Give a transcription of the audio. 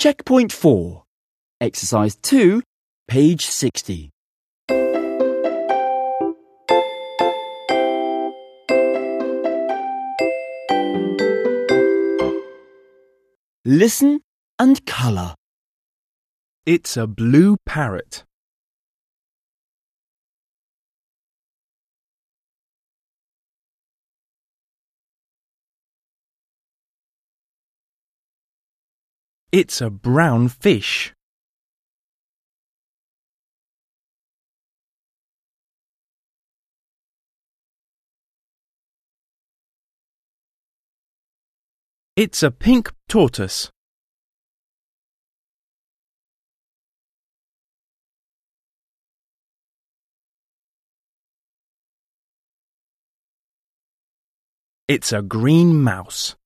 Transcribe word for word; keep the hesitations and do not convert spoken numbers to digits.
Checkpoint four. Exercise two, page sixty. Listen and colour. It's a blue parrot. It's a brown fish. It's a pink tortoise. It's a green mouse.